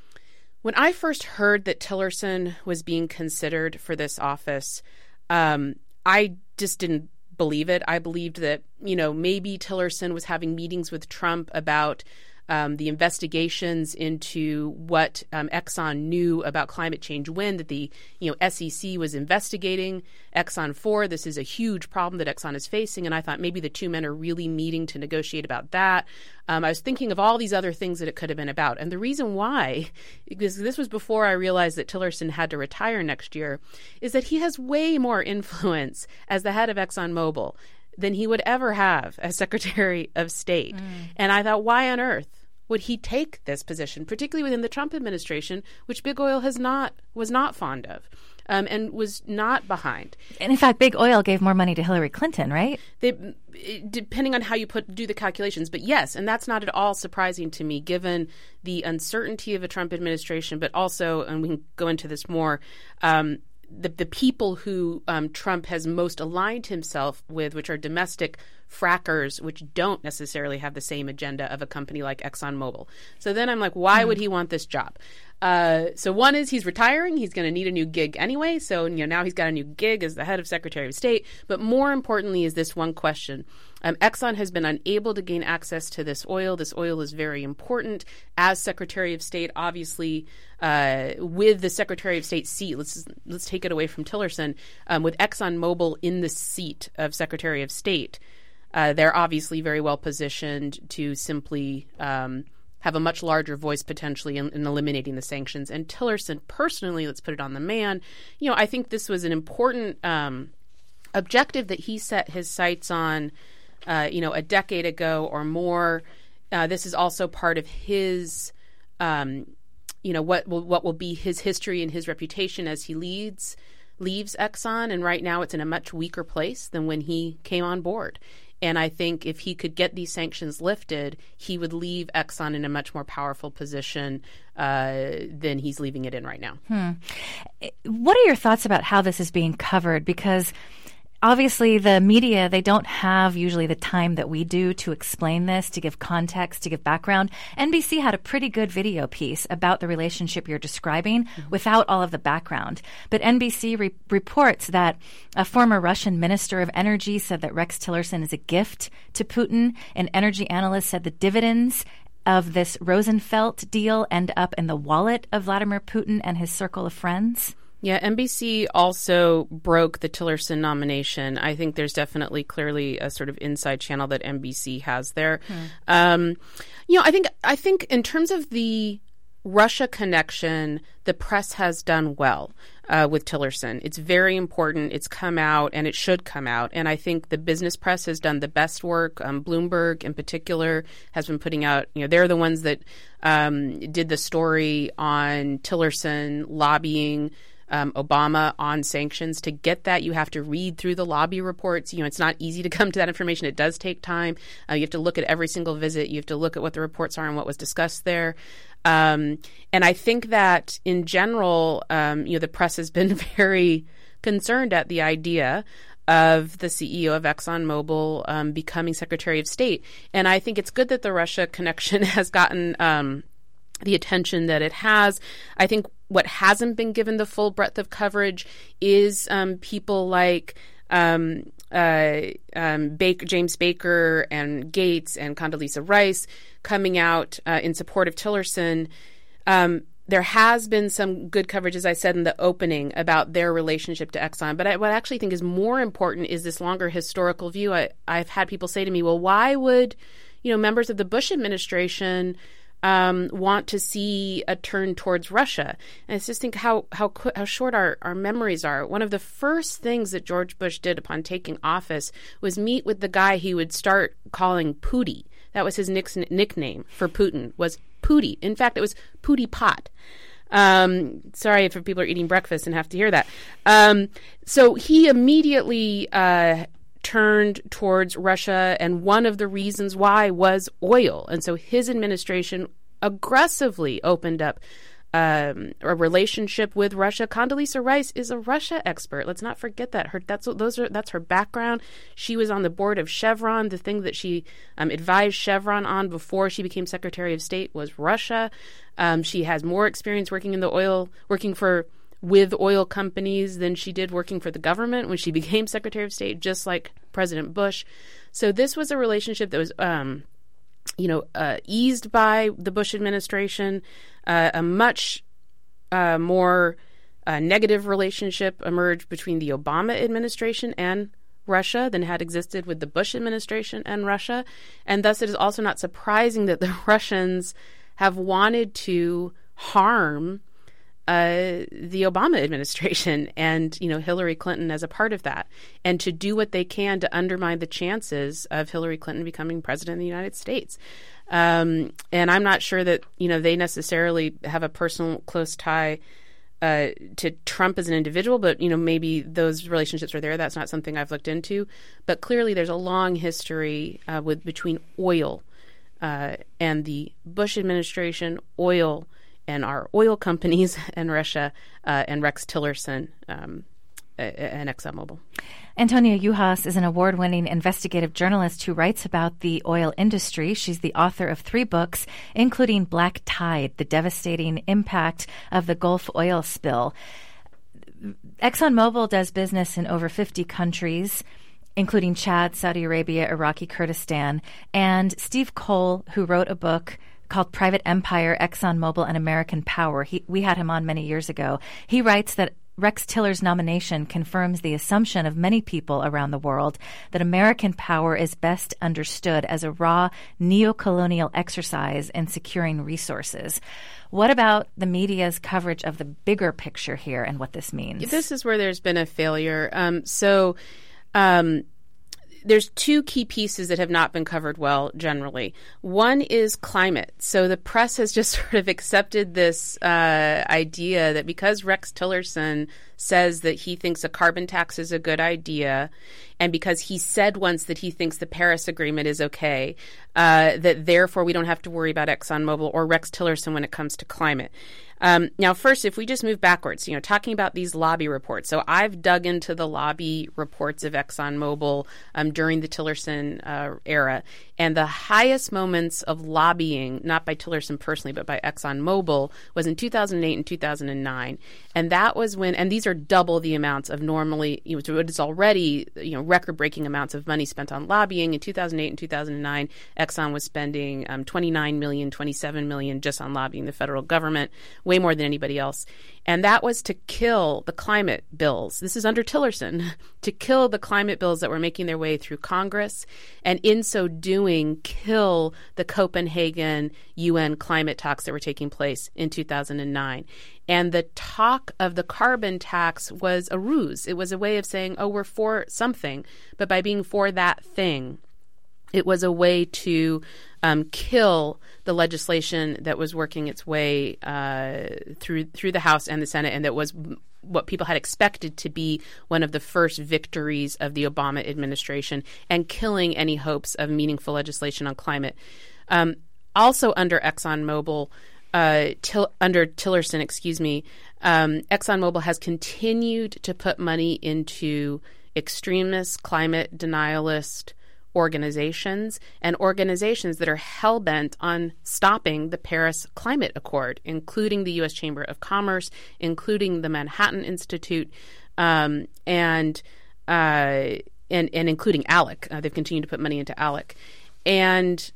when I first heard that Tillerson was being considered for this office, um, I just didn't believe it. I believed that, you know, maybe Tillerson was having meetings with Trump about um, the investigations into what um, Exxon knew about climate change when, that the, you know, S E C was investigating Exxon for. This is a huge problem that Exxon is facing. And I thought maybe the two men are really meeting to negotiate about that. Um, I was thinking of all these other things that it could have been about. And the reason why, because this was before I realized that Tillerson had to retire next year, is that he has way more influence as the head of ExxonMobil than he would ever have as Secretary of State. Mm. And I thought, why on earth would he take this position, particularly within the Trump administration, which Big Oil has not was not fond of, um, and was not behind. And in fact, Big Oil gave more money to Hillary Clinton, right? They, depending on how you put do the calculations, but yes, and that's not at all surprising to me, given the uncertainty of a Trump administration, but also, and we can go into this more. Um, The, the people who um, Trump has most aligned himself with, which are domestic frackers, which don't necessarily have the same agenda of a company like ExxonMobil. So then I'm like, why mm. would he want this job? Uh, so one is he's retiring. He's going to need a new gig anyway. So you know now he's got a new gig as the head of Secretary of State. But more importantly is this one question. Um, Exxon has been unable to gain access to this oil. This oil is very important. As Secretary of State, obviously, uh, with the Secretary of State seat, let's let's take it away from Tillerson, um, with ExxonMobil in the seat of Secretary of State, uh, they're obviously very well positioned to simply um, have a much larger voice potentially in, in eliminating the sanctions. And Tillerson personally, let's put it on the man, you know, I think this was an important um, objective that he set his sights on, uh, you know, a decade ago or more. Uh, this is also part of his, um, you know, what will what will be his history and his reputation as he leads leaves Exxon. And right now it's in a much weaker place than when he came on board. And I think if he could get these sanctions lifted, he would leave Exxon in a much more powerful position uh, than he's leaving it in right now. Hmm. What are your thoughts about how this is being covered? Because obviously the media, they don't have usually the time that we do to explain this, to give context, to give background. N B C had a pretty good video piece about the relationship you're describing mm-hmm. without all of the background. But N B C re- reports that a former Russian minister of energy said that Rex Tillerson is a gift to Putin. An energy analyst said the dividends of this Rosenfeld deal end up in the wallet of Vladimir Putin and his circle of friends. Yeah, N B C also broke the Tillerson nomination. I think there's definitely clearly a sort of inside channel that N B C has there. Hmm. Um, you know, I think I think in terms of the Russia connection, the press has done well uh, with Tillerson. It's very important. It's come out, and it should come out. And I think the business press has done the best work. Um, Bloomberg, in particular, has been putting out. You know, they're the ones that um, did the story on Tillerson lobbying Um, Obama on sanctions. To get that, you have to read through the lobby reports. You know, it's not easy to come to that information. It does take time. Uh, you have to look at every single visit. You have to look at what the reports are and what was discussed there. Um, and I think that in general, um, you know, the press has been very concerned at the idea of the C E O of ExxonMobil um, becoming Secretary of State. And I think it's good that the Russia connection has gotten um, the attention that it has. I think what hasn't been given the full breadth of coverage is um, people like um, uh, um, Baker, James Baker and Gates and Condoleezza Rice coming out uh, in support of Tillerson. Um, there has been some good coverage, as I said in the opening, about their relationship to Exxon. But I, what I actually think is more important is this longer historical view. I, I've had people say to me, well, why would, you know, members of the Bush administration Um, want to see a turn towards Russia? And I just think how how how short our, our memories are. One of the first things that George Bush did upon taking office was meet with the guy he would start calling Pootie. That was his nick- nickname for Putin, was Pootie. In fact, it was Pootie Pot. Um, sorry if people are eating breakfast and have to hear that. Um, so he immediately uh, turned towards Russia, and one of the reasons why was oil. And so his administration aggressively opened up um, a relationship with Russia. Condoleezza Rice is a Russia expert. Let's not forget that. Her that's those are that's her background. She was on the board of Chevron. The thing that she um, advised Chevron on before she became Secretary of State was Russia. Um, she has more experience working in the oil, working for with oil companies than she did working for the government when she became Secretary of State, just like President Bush. So this was a relationship that was, um, you know, uh, eased by the Bush administration. Uh, a much uh, more uh, negative relationship emerged between the Obama administration and Russia than had existed with the Bush administration and Russia. And thus it is also not surprising that the Russians have wanted to harm Uh, the Obama administration and, you know, Hillary Clinton as a part of that, and to do what they can to undermine the chances of Hillary Clinton becoming president of the United States. Um, and I'm not sure that, you know, they necessarily have a personal close tie uh, to Trump as an individual, but, you know, maybe those relationships are there. That's not something I've looked into. But clearly there's a long history uh, with between oil uh, and the Bush administration, oil and our oil companies and Russia uh, and Rex Tillerson um, and ExxonMobil. Antonia Juhas is an award-winning investigative journalist who writes about the oil industry. She's the author of three books, including Black Tide, The Devastating Impact of the Gulf Oil Spill. ExxonMobil does business in over fifty countries, including Chad, Saudi Arabia, Iraqi Kurdistan. And Steve Cole, who wrote a book called Private Empire, ExxonMobil and American Power. He, we had him on many years ago. He writes that Rex Tiller's nomination confirms the assumption of many people around the world that American power is best understood as a raw neo-colonial exercise in securing resources. What about the media's coverage of the bigger picture here and what this means? This is where there's been a failure. Um, so um, there's two key pieces that have not been covered well generally. One is climate. So the press has just sort of accepted this uh, idea that because Rex Tillerson says that he thinks a carbon tax is a good idea, and because he said once that he thinks the Paris Agreement is okay, uh, that therefore we don't have to worry about ExxonMobil or Rex Tillerson when it comes to climate. Um, now, first, if we just move backwards, you know, talking about these lobby reports. So I've dug into the lobby reports of ExxonMobil um, during the Tillerson uh, era. And the highest moments of lobbying, not by Tillerson personally, but by ExxonMobil, was in two thousand eight and two thousand nine. And that was when, and these are double the amounts of normally, you know, it is already, you know, record-breaking amounts of money spent on lobbying. In two thousand eight and two thousand nine, Exxon was spending um, twenty-nine million dollars, twenty-seven million dollars just on lobbying the federal government, way more than anybody else. And that was to kill the climate bills. This is under Tillerson, to kill the climate bills that were making their way through Congress, and in so doing, kill the Copenhagen U N climate talks that were taking place in two thousand nine. And the talk of the carbon tax was a ruse. It was a way of saying, oh, we're for something, but by being for that thing, it was a way to um, kill the legislation that was working its way uh, through through the House and the Senate, and that was what people had expected to be one of the first victories of the Obama administration, and killing any hopes of meaningful legislation on climate. Um, also under ExxonMobil, uh, til- under Tillerson, excuse me, um, ExxonMobil has continued to put money into extremist, climate denialist organizations and organizations that are hell-bent on stopping the Paris Climate Accord, including the U S Chamber of Commerce, including the Manhattan Institute, um, and, uh, and and including ALEC. Uh, they've continued to put money into ALEC. And,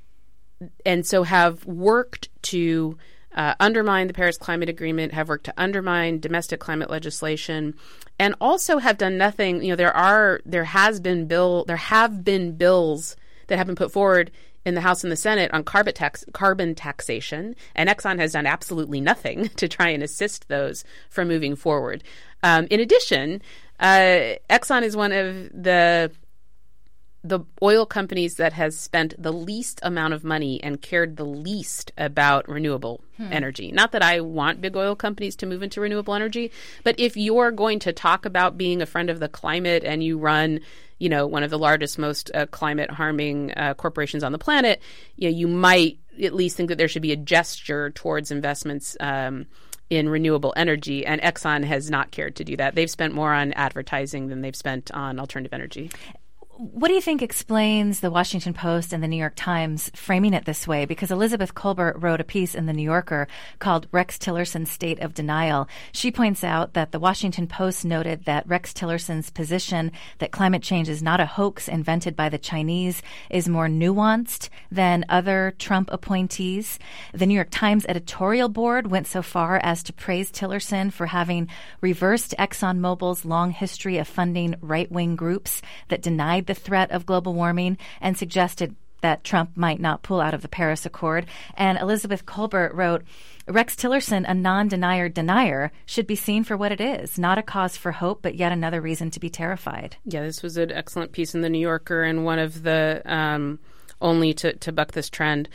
and so have worked to Uh, undermine the Paris Climate Agreement, have worked to undermine domestic climate legislation, and also have done nothing. You know, there are there has been bill there have been bills that have been put forward in the House and the Senate on carbon tax carbon taxation, and Exxon has done absolutely nothing to try and assist those from moving forward. Um, in addition, uh, Exxon is one of the the oil companies that has spent the least amount of money and cared the least about renewable hmm. energy. Not that I want big oil companies to move into renewable energy, but if you're going to talk about being a friend of the climate and you run, you know, one of the largest, most uh, climate harming uh, corporations on the planet, you know, you might at least think that there should be a gesture towards investments um, in renewable energy. And Exxon has not cared to do that. They've spent more on advertising than they've spent on alternative energy. What do you think explains the Washington Post and the New York Times framing it this way? Because Elizabeth Kolbert wrote a piece in the New Yorker called Rex Tillerson's State of Denial. She points out that the Washington Post noted that Rex Tillerson's position that climate change is not a hoax invented by the Chinese is more nuanced than other Trump appointees. The New York Times editorial board went so far as to praise Tillerson for having reversed ExxonMobil's long history of funding right-wing groups that denied the threat of global warming and suggested that Trump might not pull out of the Paris Accord. And Elizabeth Kolbert wrote, Rex Tillerson, a non-denier denier, should be seen for what it is, not a cause for hope, but yet another reason to be terrified. Yeah, this was an excellent piece in the New Yorker and one of the um, only to, to buck this trend.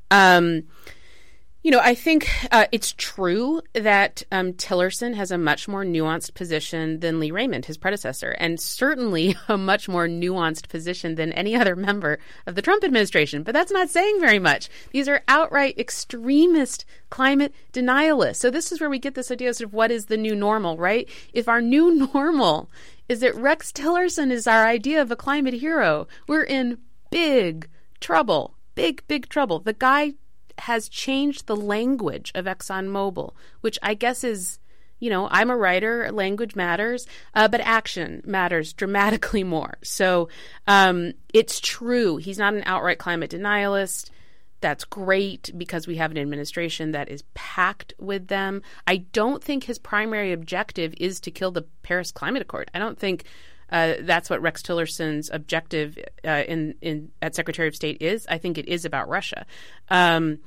Um, You know, I think uh, it's true that um, Tillerson has a much more nuanced position than Lee Raymond, his predecessor, and certainly a much more nuanced position than any other member of the Trump administration. But that's not saying very much. These are outright extremist climate denialists. So this is where we get this idea of sort of what is the new normal, right? If our new normal is that Rex Tillerson is our idea of a climate hero, we're in big trouble, big, big trouble. The guy has changed the language of ExxonMobil, which I guess is, you know, I'm a writer, language matters, uh, but action matters dramatically more. So um, it's true. He's not an outright climate denialist. That's great because we have an administration that is packed with them. I don't think his primary objective is to kill the Paris Climate Accord. I don't think Uh, that's what Rex Tillerson's objective uh, in, in at Secretary of State is. I think it is about Russia. Um,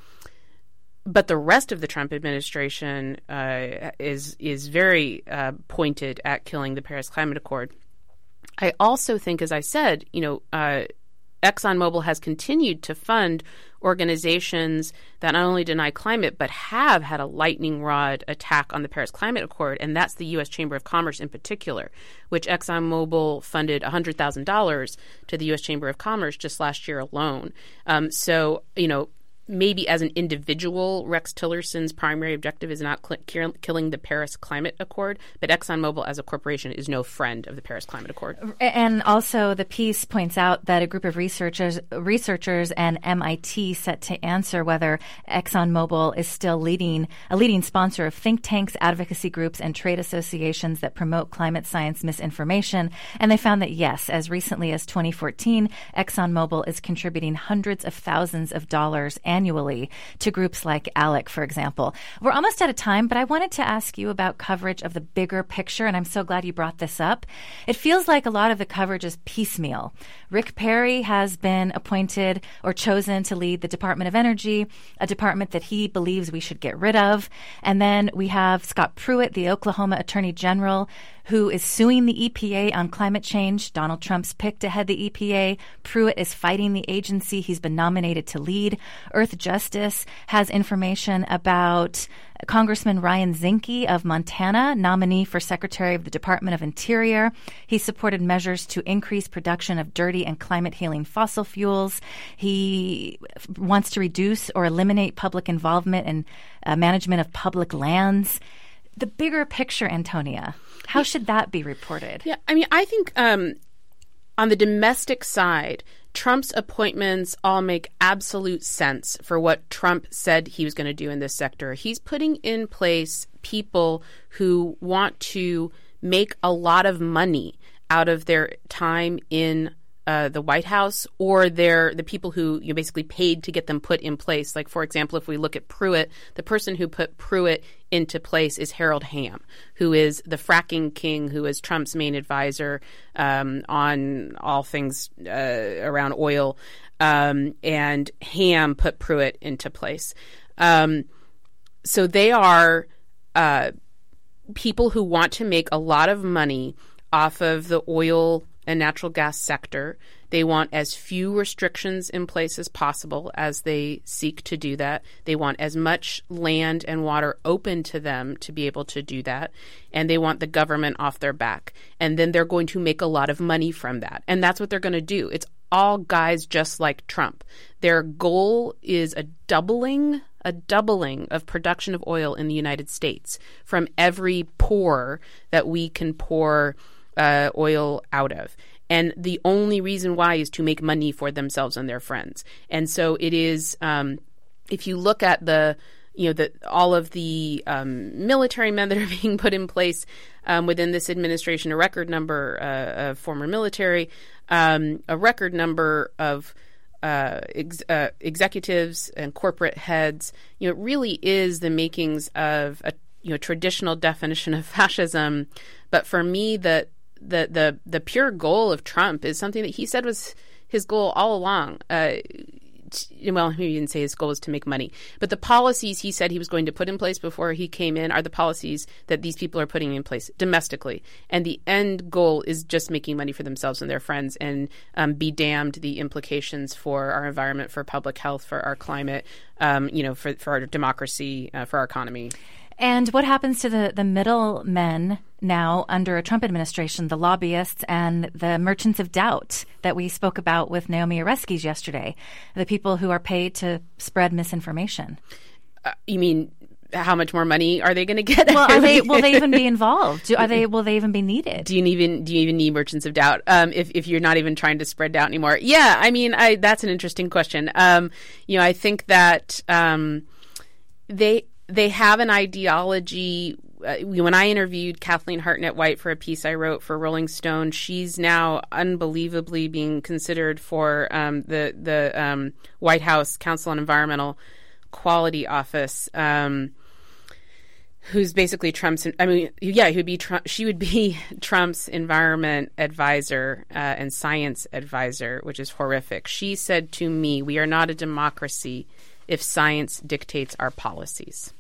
but the rest of the Trump administration uh, is is very uh, pointed at killing the Paris Climate Accord. I also think, as I said, you know, uh, ExxonMobil has continued to fund organizations that not only deny climate, but have had a lightning rod attack on the Paris Climate Accord, and that's the U S Chamber of Commerce in particular, which ExxonMobil funded one hundred thousand dollars to the U S Chamber of Commerce just last year alone. Um, so, you know, maybe as an individual, Rex Tillerson's primary objective is not cl- killing the Paris Climate Accord, but ExxonMobil as a corporation is no friend of the Paris Climate Accord. And also the piece points out that a group of researchers researchers and M I T set to answer whether ExxonMobil is still leading a leading sponsor of think tanks, advocacy groups, and trade associations that promote climate science misinformation. And they found that, yes, as recently as twenty fourteen, ExxonMobil is contributing hundreds of thousands of dollars annually to groups like ALEC, for example. We're almost out of time, but I wanted to ask you about coverage of the bigger picture, and I'm so glad you brought this up. It feels like a lot of the coverage is piecemeal. Rick Perry has been appointed or chosen to lead the Department of Energy, a department that he believes we should get rid of. And then we have Scott Pruitt, the Oklahoma Attorney General, who is suing the E P A on climate change. Donald Trump's pick to head the E P A. Pruitt is fighting the agency he's been nominated to lead. Earth Justice has information about Congressman Ryan Zinke of Montana, nominee for Secretary of the Department of Interior. He supported measures to increase production of dirty and climate-healing fossil fuels. He wants to reduce or eliminate public involvement in uh, management of public lands. The bigger picture, Antonia, how should that be reported? Yeah, I mean, I think um, on the domestic side, Trump's appointments all make absolute sense for what Trump said he was going to do in this sector. He's putting in place people who want to make a lot of money out of their time in Uh, the White House, or they're the people who you basically paid to get them put in place. Like, for example, if we look at Pruitt, the person who put Pruitt into place is Harold Hamm, who is the fracking king, who is Trump's main advisor um, on all things uh, around oil. Um, and Hamm put Pruitt into place. Um, so they are uh, people who want to make a lot of money off of the oil a natural gas sector. They want as few restrictions in place as possible as they seek to do that. They want as much land and water open to them to be able to do that. And they want the government off their back. And then they're going to make a lot of money from that. And that's what they're going to do. It's all guys just like Trump. Their goal is a doubling, a doubling of production of oil in the United States from every pour that we can pour uh, oil out of. And the only reason why is to make money for themselves and their friends. And so it is, um, if you look at the, you know, the, all of the um, military men that are being put in place um, within this administration, a record number uh, of former military, um, a record number of uh, ex- uh, executives and corporate heads, you know, it really is the makings of a, you know, traditional definition of fascism. But for me, the The, the the pure goal of Trump is something that he said was his goal all along. Uh, t- well, he didn't say his goal was to make money. But the policies he said he was going to put in place before he came in are the policies that these people are putting in place domestically. And the end goal is just making money for themselves and their friends, and um, be damned the implications for our environment, for public health, for our climate, um, you know, for, for our democracy, uh, for our economy. And what happens to the, the middlemen now under a Trump administration, the lobbyists and the merchants of doubt that we spoke about with Naomi Oreskes yesterday, the people who are paid to spread misinformation? Uh, you mean how much more money are they going to get? Well, are they, will they even be involved? Do, are they? Will they even be needed? Do you even do you even need merchants of doubt um, if if you're not even trying to spread doubt anymore? Yeah, I mean, I, that's an interesting question. Um, you know, I think that um, they. They have an ideology. Uh, when I interviewed Kathleen Hartnett-White for a piece I wrote for Rolling Stone, she's now unbelievably being considered for um, the the um, White House Council on Environmental Quality Office, um, who's basically Trump's. I mean, yeah, he would be. Trump, she would be Trump's environment advisor uh, and science advisor, which is horrific. She said to me, "We are not a democracy if science dictates our policies."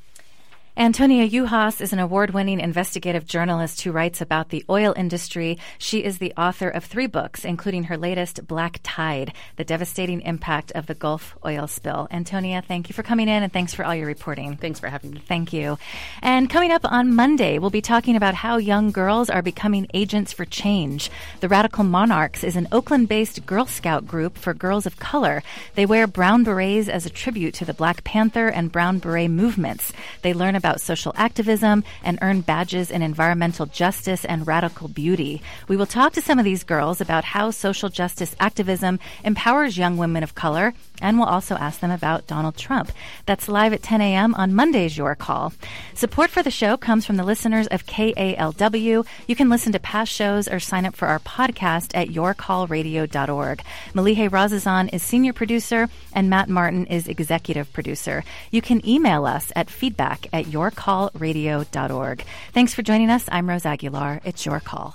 Antonia Juhas is an award-winning investigative journalist who writes about the oil industry. She is the author of three books, including her latest, Black Tide, The Devastating Impact of the Gulf Oil Spill. Antonia, thank you for coming in, and thanks for all your reporting. Thanks for having me. Thank you. And coming up on Monday, we'll be talking about how young girls are becoming agents for change. The Radical Monarchs is an Oakland-based Girl Scout group for girls of color. They wear brown berets as a tribute to the Black Panther and Brown Beret movements. They learn about social activism and earn badges in environmental justice and radical beauty. We will talk to some of these girls about how social justice activism empowers young women of color, and we'll also ask them about Donald Trump. That's live at ten a.m. on Monday's Your Call. Support for the show comes from the listeners of K A L W. You can listen to past shows or sign up for our podcast at your call radio dot org. Malihe Razazan is senior producer, and Matt Martin is executive producer. You can email us at feedback at your call radio dot org. Thanks for joining us. I'm Rose Aguilar. It's Your Call.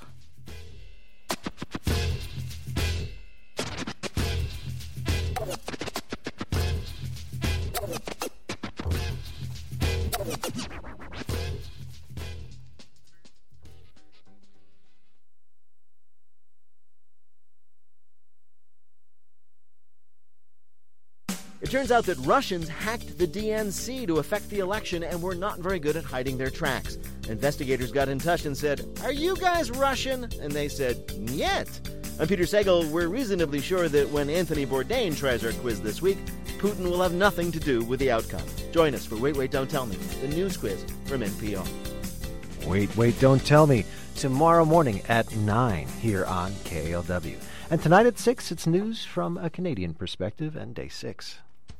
It turns out that Russians hacked the D N C to affect the election and were not very good at hiding their tracks. Investigators got in touch and said, "Are you guys Russian?" And they said, "Niet." I'm Peter Sagal. We're reasonably sure that when Anthony Bourdain tries our quiz this week, Putin will have nothing to do with the outcome. Join us for Wait, Wait, Don't Tell Me, the news quiz from N P R. Wait, Wait, Don't Tell Me, tomorrow morning at nine here on K A L W. And tonight at six, it's news from a Canadian perspective and day six.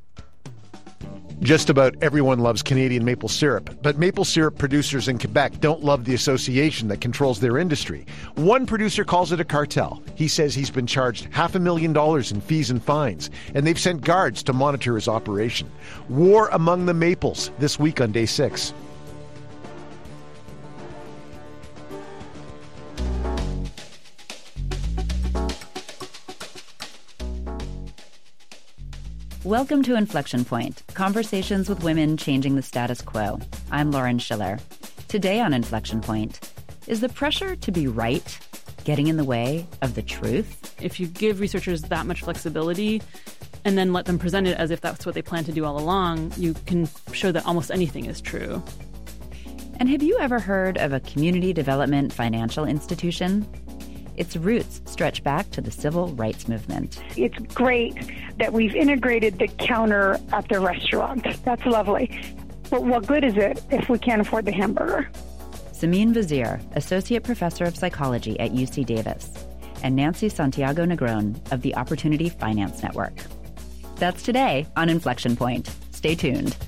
Just about everyone loves Canadian maple syrup, but maple syrup producers in Quebec don't love the association that controls their industry. One producer calls it a cartel. He says he's been charged half a million dollars in fees and fines, and they've sent guards to monitor his operation. War among the maples this week on day six. Welcome to Inflection Point, conversations with women changing the status quo. I'm Lauren Schiller. Today on Inflection Point, is the pressure to be right getting in the way of the truth? If you give researchers that much flexibility and then let them present it as if that's what they plan to do all along, you can show that almost anything is true. And have you ever heard of a community development financial institution? Its roots stretch back to the civil rights movement. It's great that we've integrated the counter at the restaurant. That's lovely. But what good is it if we can't afford the hamburger? Samin Vazir, Associate Professor of Psychology at U C Davis, and Nancy Santiago Negron of the Opportunity Finance Network. That's today on Inflection Point. Stay tuned.